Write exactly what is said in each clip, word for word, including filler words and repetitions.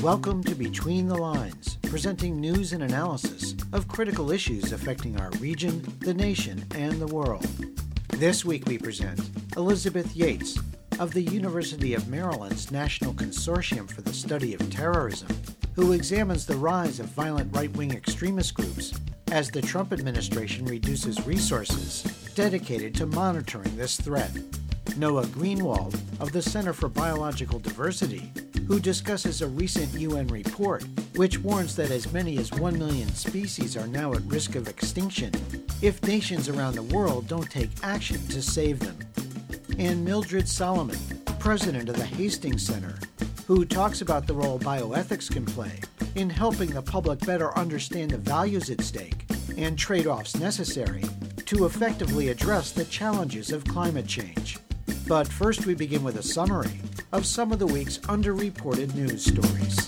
Welcome to Between the Lines, presenting news and analysis of critical issues affecting our region, the nation, and the world. This week we present Elizabeth Yates of the University of Maryland's National Consortium for the Study of Terrorism, who examines the rise of violent right-wing extremist groups as the Trump administration reduces resources dedicated to monitoring this threat. Noah Greenwald of the Center for Biological Diversity, who discusses a recent U N report which warns that as many as one million species are now at risk of extinction if nations around the world don't take action to save them. And Mildred Solomon, president of the Hastings Center, who talks about the role bioethics can play in helping the public better understand the values at stake and trade-offs necessary to effectively address the challenges of climate change. But first we begin with a summary of some of the week's underreported news stories.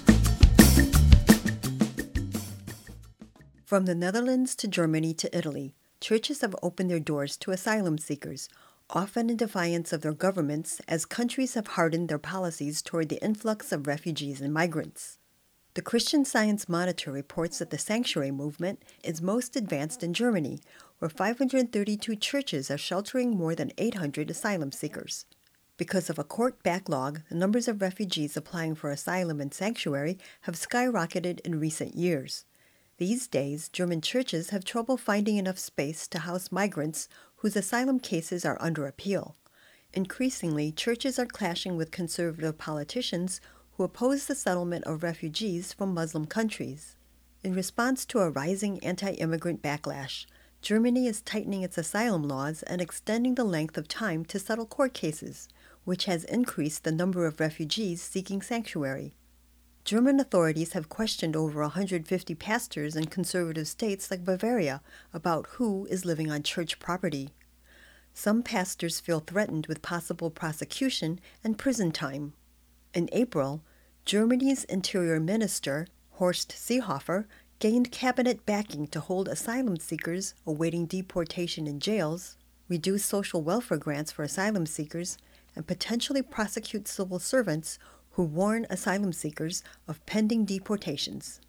From the Netherlands to Germany to Italy, churches have opened their doors to asylum seekers, often in defiance of their governments as countries have hardened their policies toward the influx of refugees and migrants. The Christian Science Monitor reports that the sanctuary movement is most advanced in Germany, where five hundred thirty-two churches are sheltering more than eight hundred asylum seekers. Because of a court backlog, the numbers of refugees applying for asylum and sanctuary have skyrocketed in recent years. These days, German churches have trouble finding enough space to house migrants whose asylum cases are under appeal. Increasingly, churches are clashing with conservative politicians who oppose the settlement of refugees from Muslim countries. In response to a rising anti-immigrant backlash, Germany is tightening its asylum laws and extending the length of time to settle court cases, which has increased the number of refugees seeking sanctuary. German authorities have questioned over one hundred fifty pastors in conservative states like Bavaria about who is living on church property. Some pastors feel threatened with possible prosecution and prison time. In April, Germany's Interior Minister, Horst Seehofer, gained cabinet backing to hold asylum seekers awaiting deportation in jails, reduce social welfare grants for asylum seekers, and potentially prosecute civil servants who warn asylum seekers of pending deportations.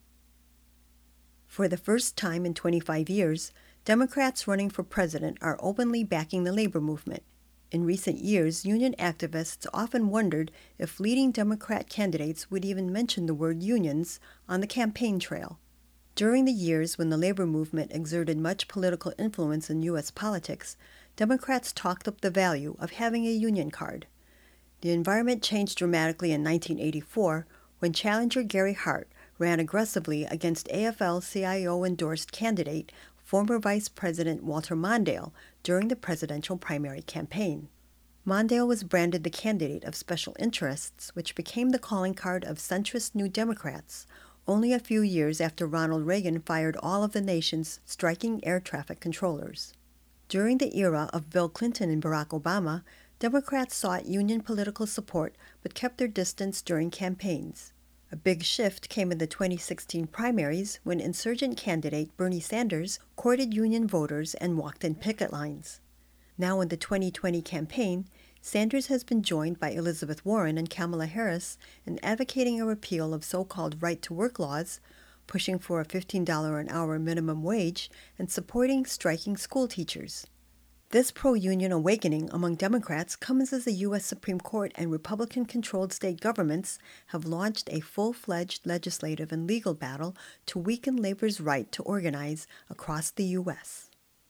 For the first time in twenty-five years, Democrats running for president are openly backing the labor movement. In recent years, union activists often wondered if leading Democrat candidates would even mention the word unions on the campaign trail. During the years when the labor movement exerted much political influence in U S politics, Democrats talked up the value of having a union card. The environment changed dramatically in nineteen eighty-four when challenger Gary Hart ran aggressively against A F L-C I O-endorsed candidate, former Vice President Walter Mondale, during the presidential primary campaign. Mondale was branded the candidate of special interests, which became the calling card of centrist New Democrats, only a few years after Ronald Reagan fired all of the nation's striking air traffic controllers. During the era of Bill Clinton and Barack Obama, Democrats sought union political support but kept their distance during campaigns. A big shift came in the twenty sixteen primaries when insurgent candidate Bernie Sanders courted union voters and walked in picket lines. Now in the twenty twenty campaign, Sanders has been joined by Elizabeth Warren and Kamala Harris in advocating a repeal of so-called right-to-work laws, pushing for a fifteen dollars an hour minimum wage, and supporting striking school teachers. This pro-union awakening among Democrats comes as the U S Supreme Court and Republican-controlled state governments have launched a full-fledged legislative and legal battle to weaken labor's right to organize across the U S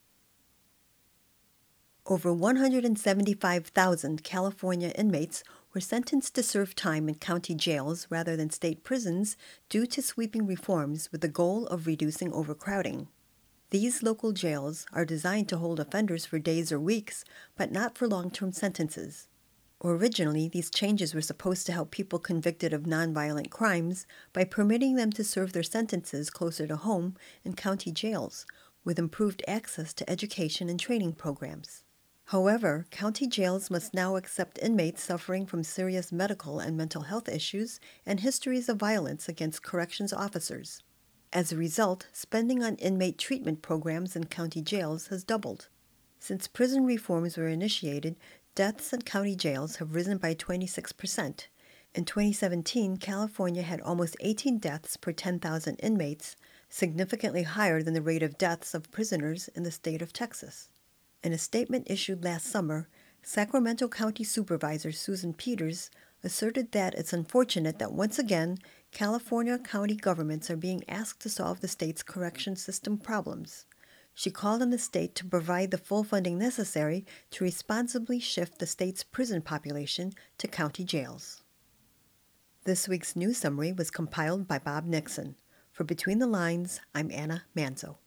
Over one hundred seventy-five thousand California inmates were sentenced to serve time in county jails rather than state prisons due to sweeping reforms with the goal of reducing overcrowding. These local jails are designed to hold offenders for days or weeks, but not for long-term sentences. Originally, these changes were supposed to help people convicted of nonviolent crimes by permitting them to serve their sentences closer to home in county jails, with improved access to education and training programs. However, county jails must now accept inmates suffering from serious medical and mental health issues and histories of violence against corrections officers. As a result, spending on inmate treatment programs in county jails has doubled. Since prison reforms were initiated, deaths in county jails have risen by twenty-six percent, In twenty seventeen, California had almost eighteen deaths per ten thousand inmates, significantly higher than the rate of deaths of prisoners in the state of Texas. In a statement issued last summer, Sacramento County Supervisor Susan Peters asserted that it's unfortunate that once again, California county governments are being asked to solve the state's correction system problems. She called on the state to provide the full funding necessary to responsibly shift the state's prison population to county jails. This week's news summary was compiled by Bob Nixon. For Between the Lines, I'm Anna Manzo.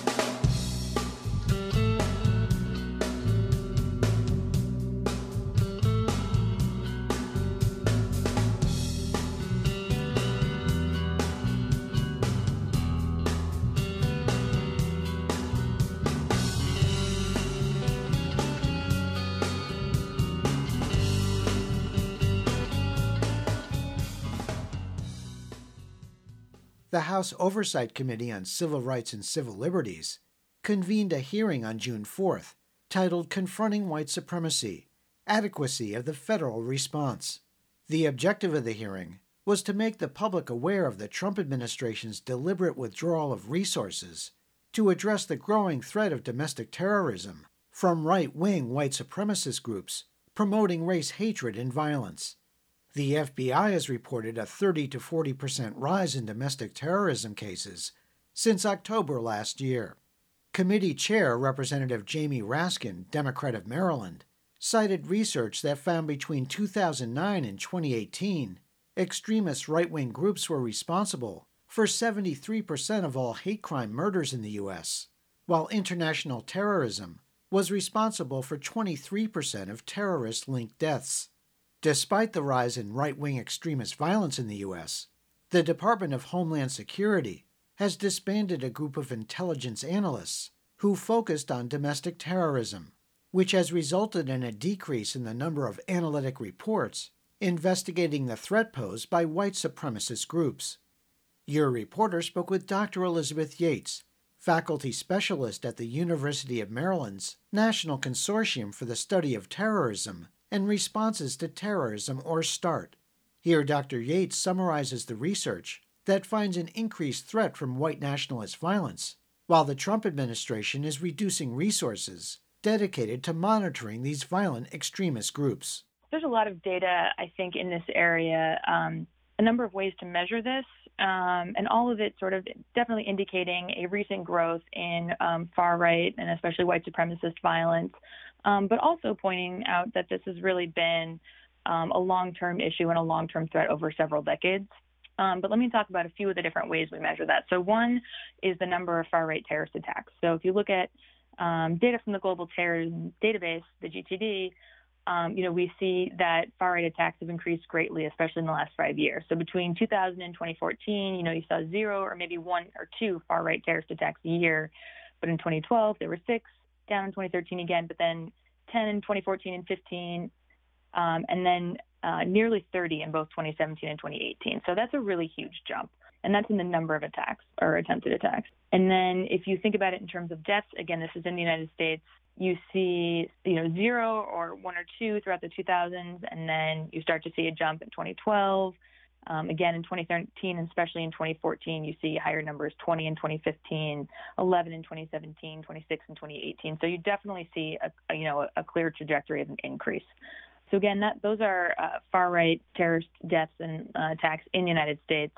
The House Oversight Committee on Civil Rights and Civil Liberties convened a hearing on June fourth titled Confronting White Supremacy, Adequacy of the Federal Response. The objective of the hearing was to make the public aware of the Trump administration's deliberate withdrawal of resources to address the growing threat of domestic terrorism from right-wing white supremacist groups promoting race hatred and violence. The F B I has reported a thirty to forty percent rise in domestic terrorism cases since October last year. Committee Chair Representative Jamie Raskin, Democrat of Maryland, cited research that found between two thousand nine and twenty eighteen, extremist right-wing groups were responsible for seventy-three percent of all hate crime murders in the U S, while international terrorism was responsible for twenty-three percent of terrorist-linked deaths. Despite the rise in right-wing extremist violence in the U S, the Department of Homeland Security has disbanded a group of intelligence analysts who focused on domestic terrorism, which has resulted in a decrease in the number of analytic reports investigating the threat posed by white supremacist groups. Your reporter spoke with Doctor Elizabeth Yates, faculty specialist at the University of Maryland's National Consortium for the Study of Terrorism and Responses to Terrorism, or START. Here, Doctor Yates summarizes the research that finds an increased threat from white nationalist violence, while the Trump administration is reducing resources dedicated to monitoring these violent extremist groups. There's a lot of data, I think, in this area, um, a number of ways to measure this, um, and all of it sort of definitely indicating a recent growth in um, far-right and especially white supremacist violence, um, but also pointing out that this has really been um, a long-term issue and a long-term threat over several decades. Um, but let me talk about a few of the different ways we measure that. So one is the number of far-right terrorist attacks. So if you look at um, data from the Global Terrorism Database, the G T D, um, you know, we see that far-right attacks have increased greatly, especially in the last five years. So between two thousand and twenty fourteen, you know, you saw zero or maybe one or two far-right terrorist attacks a year. But in twenty twelve, there were six, down in twenty thirteen again, but then ten in twenty fourteen and fifteen, um, and then uh, nearly thirty in both twenty seventeen and twenty eighteen. So that's a really huge jump. And that's in the number of attacks or attempted attacks. And then if you think about it in terms of deaths, again, this is in the United States, you see, you know, zero or one or two throughout the two thousands, and then you start to see a jump in twenty twelve. Um, again, in twenty thirteen, and especially in twenty fourteen, you see higher numbers, twenty in twenty fifteen, eleven in twenty seventeen, twenty-six in twenty eighteen. So you definitely see, a, a, you know, a, a clear trajectory of an increase. So again, that those are uh, far-right terrorist deaths and uh, attacks in the United States.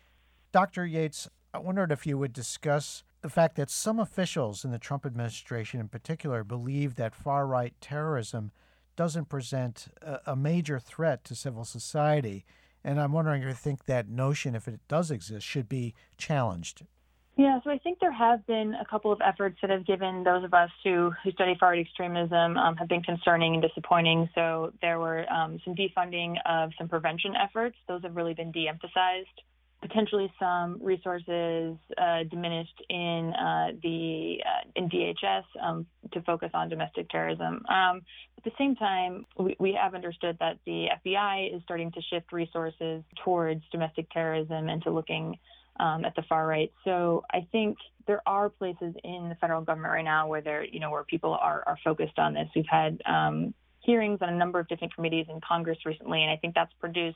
Doctor Yates, I wondered if you would discuss the fact that some officials in the Trump administration in particular believe that far-right terrorism doesn't present a, a major threat to civil society. And I'm wondering if you think that notion, if it does exist, should be challenged. Yeah, so I think there have been a couple of efforts that have given those of us who, who study far-right extremism um, have been concerning and disappointing. So there were um, some defunding of some prevention efforts. Those have really been de-emphasized. Potentially some resources uh, diminished in uh, the uh, in D H S um, to focus on domestic terrorism. Um, at the same time, we, we have understood that the F B I is starting to shift resources towards domestic terrorism and to looking um, at the far right. So I think there are places in the federal government right now where there, you know, where people are, are focused on this. We've had um, hearings on a number of different committees in Congress recently, and I think that's produced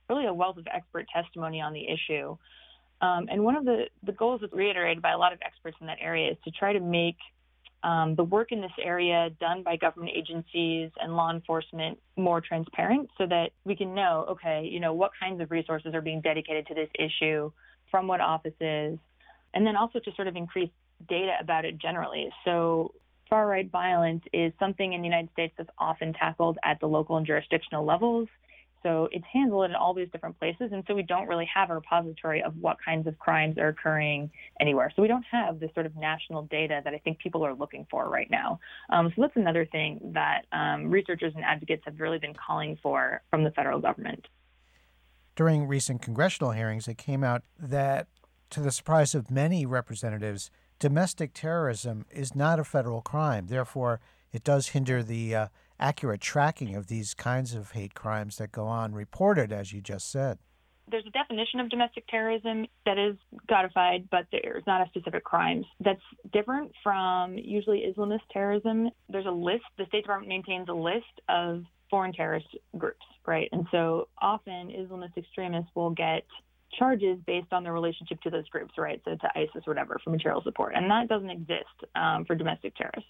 really a wealth of expert testimony on the issue. Um, and one of the, the goals that's reiterated by a lot of experts in that area is to try to make um, the work in this area done by government agencies and law enforcement more transparent so that we can know, okay, you know, what kinds of resources are being dedicated to this issue, from what offices, and then also to sort of increase data about it generally. So far-right violence is something in the United States that's often tackled at the local and jurisdictional levels. So it's handled in all these different places, and so we don't really have a repository of what kinds of crimes are occurring anywhere. So we don't have this sort of national data that I think people are looking for right now. Um, so that's another thing that um, researchers and advocates have really been calling for from the federal government. During recent congressional hearings, it came out that, to the surprise of many representatives, domestic terrorism is not a federal crime. Therefore, it does hinder the uh, accurate tracking of these kinds of hate crimes that go on reported, as you just said. There's a definition of domestic terrorism that is codified, but there's not a specific crime. That's different from usually Islamist terrorism. There's a list. The State Department maintains a list of foreign terrorist groups, right? And so often Islamist extremists will get charges based on their relationship to those groups, right? So to ISIS or whatever for material support. And that doesn't exist um, for domestic terrorists.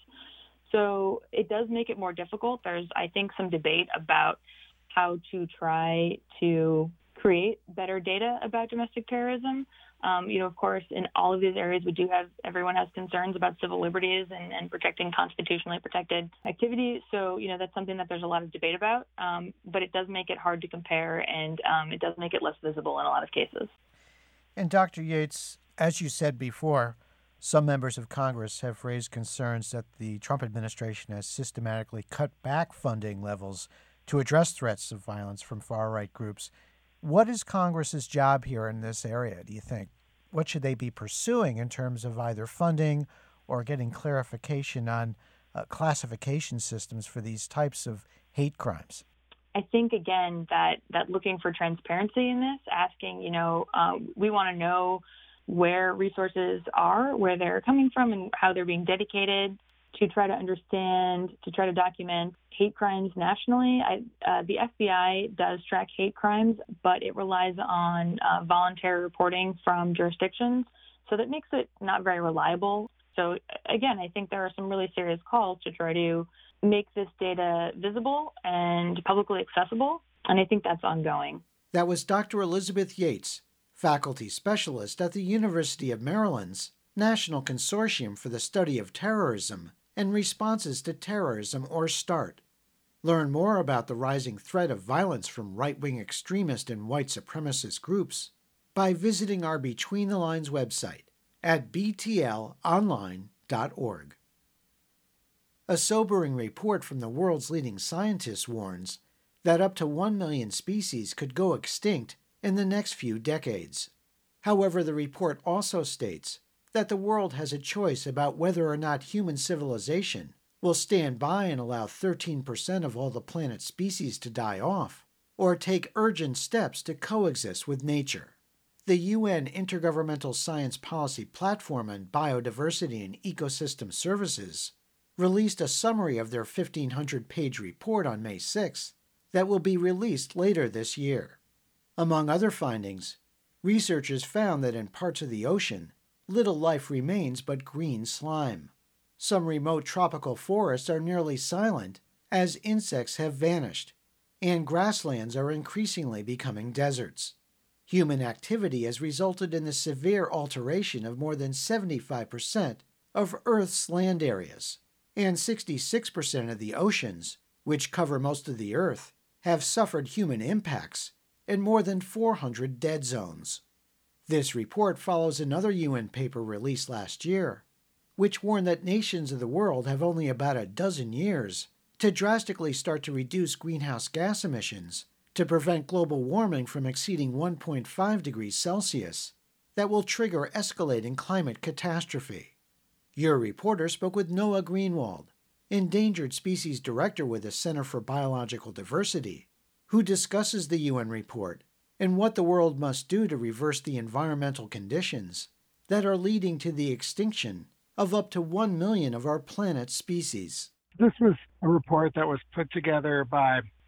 So it does make it more difficult. There's, I think, some debate about how to try to create better data about domestic terrorism. Um, you know, of course, in all of these areas, we do have, everyone has concerns about civil liberties and, and protecting constitutionally protected activity. So, you know, that's something that there's a lot of debate about, um, but it does make it hard to compare, and um, it does make it less visible in a lot of cases. And Doctor Yates, as you said before, some members of Congress have raised concerns that the Trump administration has systematically cut back funding levels to address threats of violence from far-right groups. What is Congress's job here in this area, do you think? What should they be pursuing in terms of either funding or getting clarification on uh, classification systems for these types of hate crimes? I think, again, that, that looking for transparency in this, asking, you know, uh, we want to know where resources are, where they're coming from, and how they're being dedicated to try to understand, to try to document hate crimes nationally. I, uh, the F B I does track hate crimes, but it relies on uh, voluntary reporting from jurisdictions, so that makes it not very reliable. So again, I think there are some really serious calls to try to make this data visible and publicly accessible, and I think that's ongoing. That was Doctor Elizabeth Yates, faculty specialist at the University of Maryland's National Consortium for the Study of Terrorism and Responses to Terrorism, or START. Learn more about the rising threat of violence from right-wing extremist and white supremacist groups by visiting our Between the Lines website at b t l online dot org. A sobering report from the world's leading scientists warns that up to one million species could go extinct in the next few decades. However, the report also states that the world has a choice about whether or not human civilization will stand by and allow thirteen percent of all the planet's species to die off, or take urgent steps to coexist with nature. The U N Intergovernmental Science Policy Platform on Biodiversity and Ecosystem Services released a summary of their fifteen hundred page report on May sixth that will be released later this year. Among other findings, researchers found that in parts of the ocean, little life remains but green slime. Some remote tropical forests are nearly silent as insects have vanished, and grasslands are increasingly becoming deserts. Human activity has resulted in the severe alteration of more than seventy-five percent of Earth's land areas, and sixty-six percent of the oceans, which cover most of the Earth, have suffered human impacts and more than four hundred dead zones. This report follows another U N paper released last year, which warned that nations of the world have only about a dozen years to drastically start to reduce greenhouse gas emissions to prevent global warming from exceeding one point five degrees Celsius that will trigger escalating climate catastrophe. Your reporter spoke with Noah Greenwald, Endangered Species Director with the Center for Biological Diversity, who discusses the U N report and what the world must do to reverse the environmental conditions that are leading to the extinction of up to one million of our planet's species. This was a report that was put together by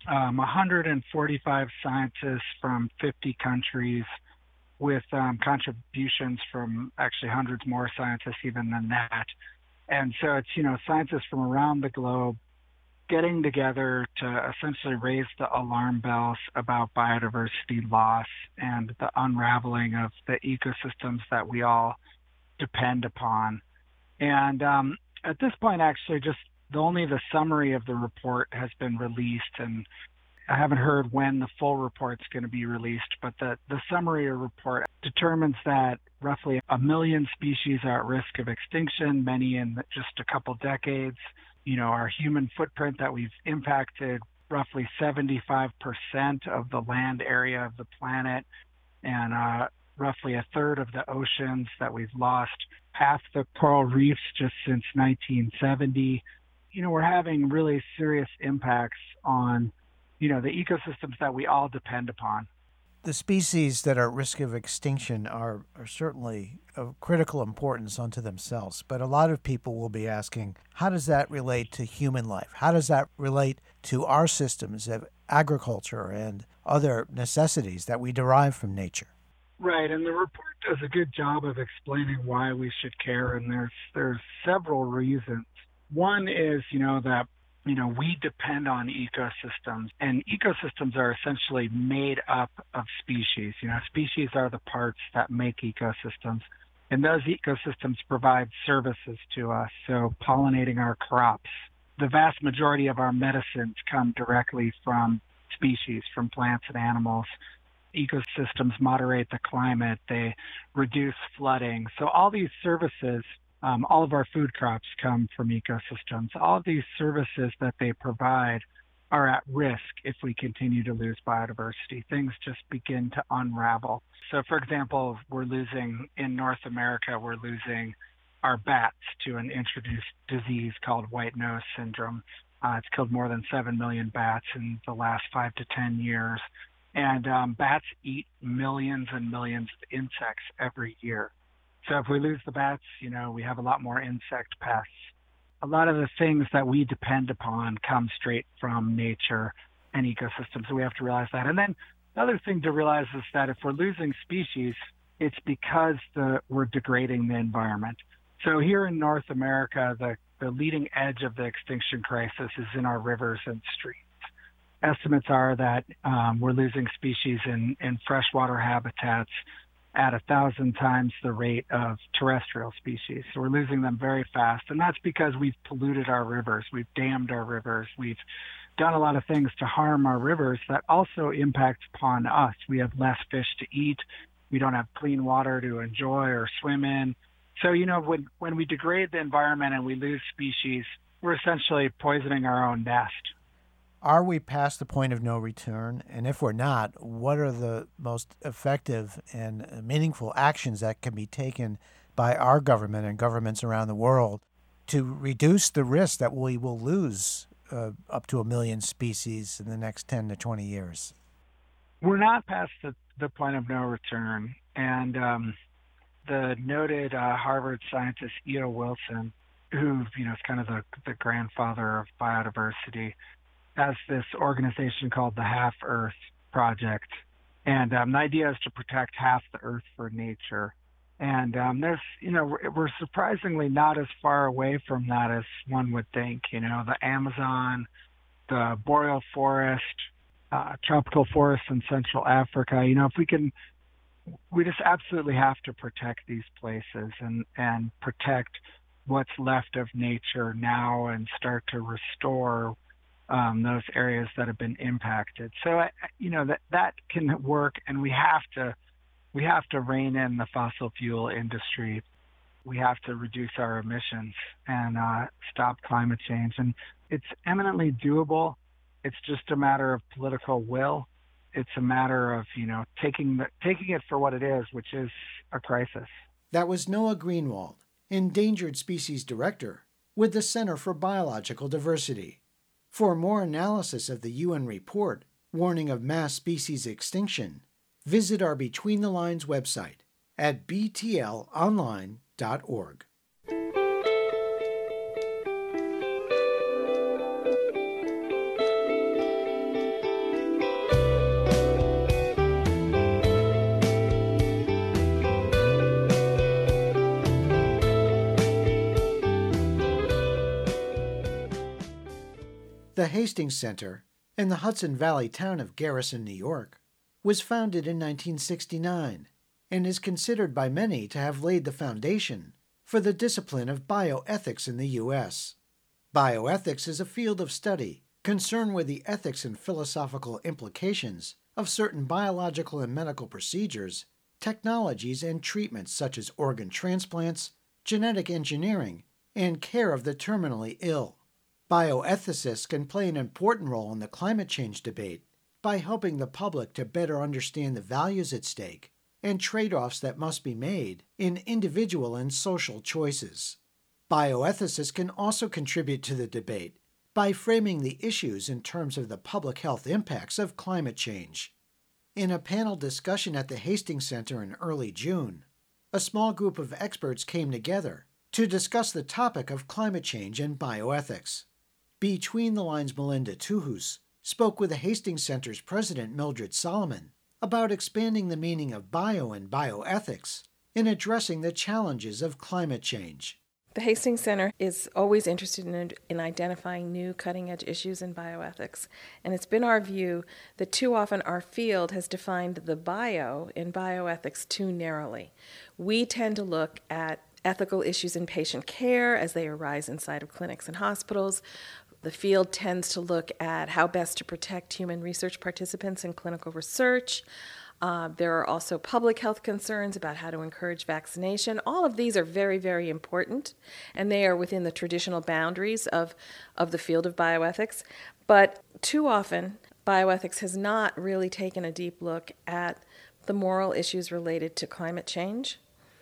um, one hundred forty-five scientists from fifty countries with um, contributions from actually hundreds more scientists even than that. And so it's, you know, scientists from around the globe getting together to essentially raise the alarm bells about biodiversity loss and the unraveling of the ecosystems that we all depend upon. And um, at this point, actually, just the, only the summary of the report has been released, and I haven't heard when the full report's going to be released, but the, the summary report determines that roughly a million species are at risk of extinction, many in just a couple decades. You know, our human footprint that we've impacted roughly seventy-five percent of the land area of the planet, and uh, roughly a third of the oceans that we've lost, half the coral reefs just since nineteen seventy. You know, we're having really serious impacts on, you know, the ecosystems that we all depend upon. The species that are at risk of extinction are, are certainly of critical importance unto themselves, but a lot of people will be asking, how does that relate to human life? How does that relate to our systems of agriculture and other necessities that we derive from nature? Right, and the report does a good job of explaining why we should care, and there's there's several reasons. One is, you know, that you know, we depend on ecosystems, and ecosystems are essentially made up of species. You know, species are the parts that make ecosystems, and those ecosystems provide services to us, so pollinating our crops. The vast majority of our medicines come directly from species, from plants and animals. Ecosystems moderate the climate, they reduce flooding. So all these services, Um, all of our food crops come from ecosystems. All of these services that they provide are at risk if we continue to lose biodiversity. Things just begin to unravel. So, for example, we're losing, in North America, we're losing our bats to an introduced disease called white nose syndrome. Uh, it's killed more than seven million bats in the last five to ten years. And um, bats eat millions and millions of insects every year. So if we lose the bats, you know, we have a lot more insect pests. A lot of the things that we depend upon come straight from nature and ecosystems, so we have to realize that. And then the other thing to realize is that if we're losing species, it's because the, we're degrading the environment. So here in North America, the, the leading edge of the extinction crisis is in our rivers and streams. Estimates are that um, we're losing species in, in freshwater habitats at a thousand times the rate of terrestrial species. So we're losing them very fast. And that's because we've polluted our rivers. We've dammed our rivers. We've done a lot of things to harm our rivers that also impact upon us. We have less fish to eat. We don't have clean water to enjoy or swim in. So, you know, when, when we degrade the environment and we lose species, we're essentially poisoning our own nest. Are we past the point of no return? And if we're not, what are the most effective and meaningful actions that can be taken by our government and governments around the world to reduce the risk that we will lose uh, up to a million species in the next ten to twenty years? We're not past the, the point of no return. And um, the noted uh, Harvard scientist E O Wilson, who, you know, is kind of the, the grandfather of biodiversity, has this organization called the Half Earth Project. And um, the idea is to protect half the Earth for nature. And um, there's, you know, we're, we're surprisingly not as far away from that as one would think. You know, the Amazon, the boreal forest, uh, tropical forests in Central Africa. You know, if we can, we just absolutely have to protect these places and, and protect what's left of nature now and start to restore Um, those areas that have been impacted. So, you know, that that can work, and we have to we have to rein in the fossil fuel industry. We have to reduce our emissions and uh, stop climate change. And it's eminently doable. It's just a matter of political will. It's a matter of, you know, taking the, taking it for what it is, which is a crisis. That was Noah Greenwald, Endangered Species Director with the Center for Biological Diversity. For more analysis of the U N report, Warning of Mass Species Extinction, visit our Between the Lines website at b t l online dot org. The Hastings Center, in the Hudson Valley town of Garrison, New York, was founded in nineteen sixty-nine and is considered by many to have laid the foundation for the discipline of bioethics in the U S. Bioethics is a field of study concerned with the ethics and philosophical implications of certain biological and medical procedures, technologies, and treatments such as organ transplants, genetic engineering, and care of the terminally ill. Bioethicists can play an important role in the climate change debate by helping the public to better understand the values at stake and trade-offs that must be made in individual and social choices. Bioethicists can also contribute to the debate by framing the issues in terms of the public health impacts of climate change. In a panel discussion at the Hastings Center in early June, a small group of experts came together to discuss the topic of climate change and bioethics. Between the Lines Melinda Tuhus spoke with the Hastings Center's president Mildred Solomon about expanding the meaning of bio and bioethics in addressing the challenges of climate change. The Hastings Center is always interested in, in identifying new cutting-edge issues in bioethics, and it's been our view that too often our field has defined the bio in bioethics too narrowly. We tend to look at ethical issues in patient care as they arise inside of clinics and hospitals. The field tends to look at how best to protect human research participants in clinical research. Uh, there are also public health concerns about how to encourage vaccination. All of these are very, very important, and they are within the traditional boundaries of, of the field of bioethics. But too often, bioethics has not really taken a deep look at the moral issues related to climate change.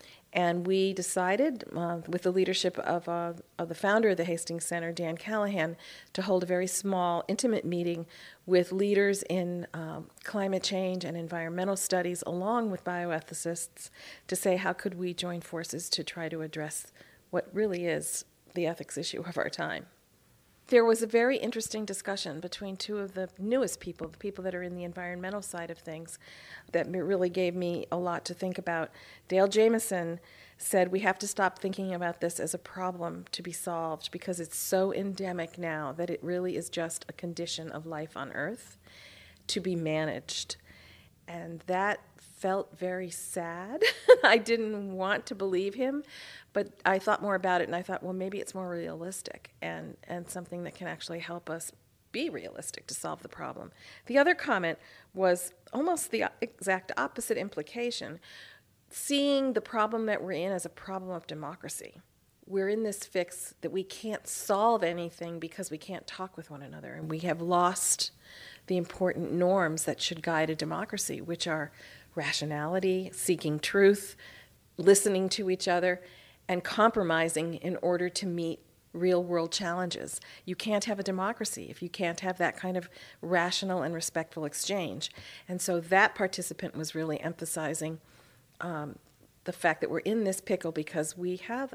And we decided, uh, with the leadership of, uh, of the founder of the Hastings Center, Dan Callahan, to hold a very small, intimate meeting with leaders in um, climate change and environmental studies, along with bioethicists, to say how could we join forces to try to address what really is the ethics issue of our time. There was a very interesting discussion between two of the newest people, the people that are in the environmental side of things, that really gave me a lot to think about. Dale Jamieson said we have to stop thinking about this as a problem to be solved because it's so endemic now that it really is just a condition of life on Earth to be managed. And that felt very sad. I didn't want to believe him, but I thought more about it and I thought, well, maybe it's more realistic and, and something that can actually help us be realistic to solve the problem. The other comment was almost the exact opposite implication, seeing the problem that we're in as a problem of democracy. We're in this fix that we can't solve anything because we can't talk with one another, and we have lost the important norms that should guide a democracy, which are rationality, seeking truth, listening to each other, and compromising in order to meet real-world challenges. You can't have a democracy if you can't have that kind of rational and respectful exchange. And so that participant was really emphasizing um, the fact that we're in this pickle because we have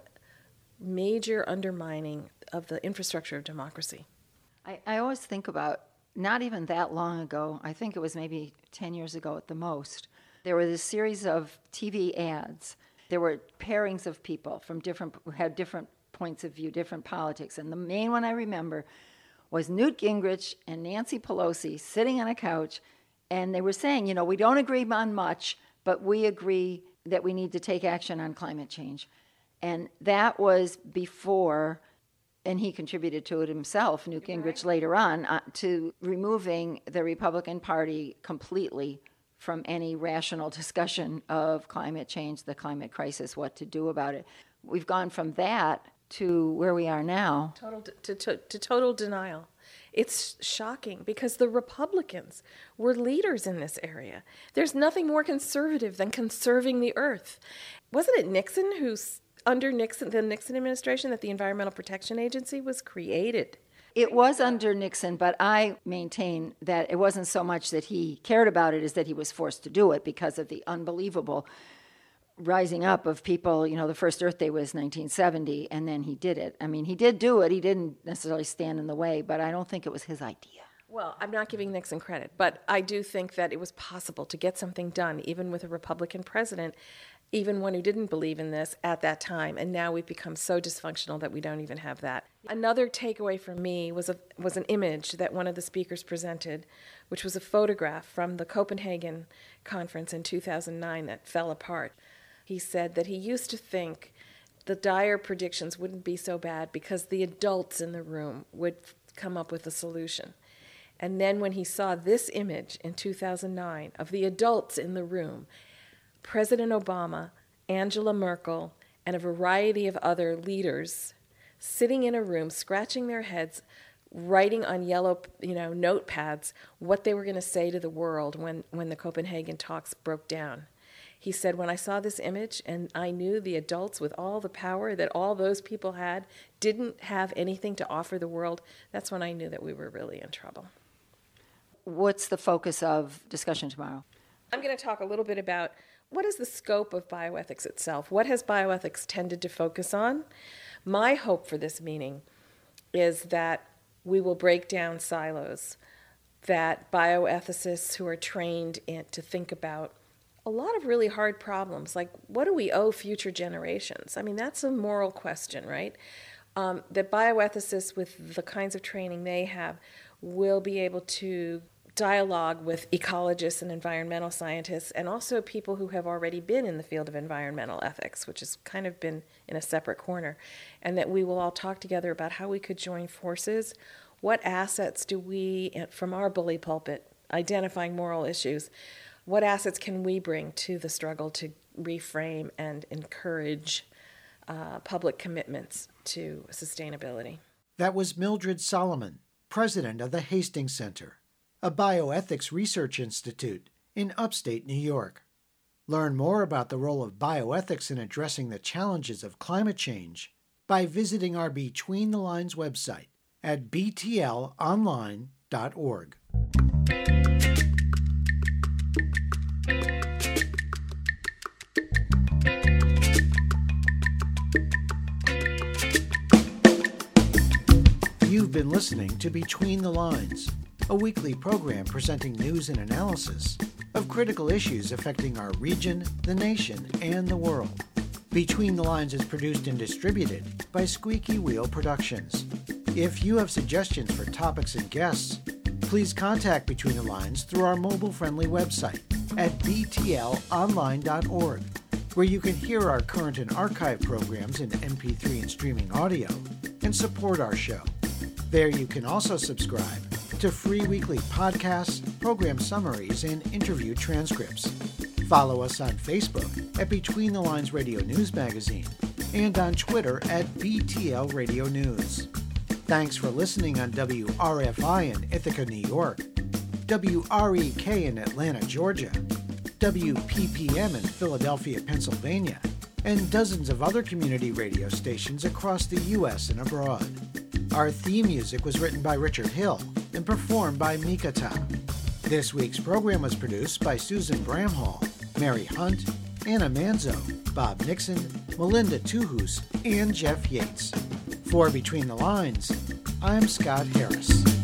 major undermining of the infrastructure of democracy. I, I always think about, not even that long ago, I think it was maybe ten years ago at the most, there was a series of T V ads. There were pairings of people from different, who had different points of view, different politics. And the main one I remember was Newt Gingrich and Nancy Pelosi sitting on a couch, and they were saying, you know, we don't agree on much, but we agree that we need to take action on climate change. And that was before, and he contributed to it himself, Newt Gingrich, right, later on, uh, to removing the Republican Party completely from any rational discussion of climate change, the climate crisis, what to do about it. We've gone from that to where we are now. Total to, to, to total denial. It's shocking because the Republicans were leaders in this area. There's nothing more conservative than conserving the earth. Wasn't it Nixon who's under Nixon, the Nixon administration, that the Environmental Protection Agency was created? It was under Nixon, but I maintain that it wasn't so much that he cared about it as that he was forced to do it because of the unbelievable rising up of people. You know, the first Earth Day was nineteen seventy, and then he did it. I mean, he did do it. He didn't necessarily stand in the way, but I don't think it was his idea. Well, I'm not giving Nixon credit, but I do think that it was possible to get something done, even with a Republican president. even one who didn't believe in this at that time, and now we've become so dysfunctional that we don't even have that. Another takeaway for me was a was an image that one of the speakers presented, which was a photograph from the Copenhagen conference in two thousand nine that fell apart. He said that he used to think the dire predictions wouldn't be so bad because the adults in the room would come up with a solution. And then when he saw this image in two thousand nine of the adults in the room, President Obama, Angela Merkel, and a variety of other leaders sitting in a room, scratching their heads, writing on yellow, you know, notepads what they were going to say to the world when, when the Copenhagen talks broke down. He said, when I saw this image and I knew the adults with all the power that all those people had didn't have anything to offer the world, that's when I knew that we were really in trouble. What's the focus of discussion tomorrow? I'm going to talk a little bit about what is the scope of bioethics itself? What has bioethics tended to focus on? My hope for this meeting is that we will break down silos, that bioethicists who are trained in, to think about a lot of really hard problems, like what do we owe future generations? I mean, that's a moral question, right? Um, that bioethicists with the kinds of training they have will be able to dialogue with ecologists and environmental scientists, and also people who have already been in the field of environmental ethics, which has kind of been in a separate corner, and that we will all talk together about how we could join forces. What assets do we, from our bully pulpit, identifying moral issues, what assets can we bring to the struggle to reframe and encourage uh, public commitments to sustainability? That was Mildred Solomon, president of the Hastings Center, a bioethics research institute in upstate New York. Learn more about the role of bioethics in addressing the challenges of climate change by visiting our Between the Lines website at b t l online dot org. You've been listening to Between the Lines, a weekly program presenting news and analysis of critical issues affecting our region, the nation, and the world. Between the Lines is produced and distributed by Squeaky Wheel Productions. If you have suggestions for topics and guests, please contact Between the Lines through our mobile-friendly website at b t l online dot org, where you can hear our current and archive programs in M P three and streaming audio and support our show. There you can also subscribe to free weekly podcasts, program summaries, and interview transcripts. Follow us on Facebook at Between the Lines Radio News Magazine and on Twitter at B T L Radio News. Thanks for listening on W R F I in Ithaca, New York, W R E K in Atlanta, Georgia, W P P M in Philadelphia, Pennsylvania, and dozens of other community radio stations across the U S and abroad. Our theme music was written by Richard Hill and performed by Mikata. This week's program was produced by Susan Bramhall, Mary Hunt, Anna Manzo, Bob Nixon, Melinda Tuhus, and Jeff Yates. For Between the Lines, I'm Scott Harris.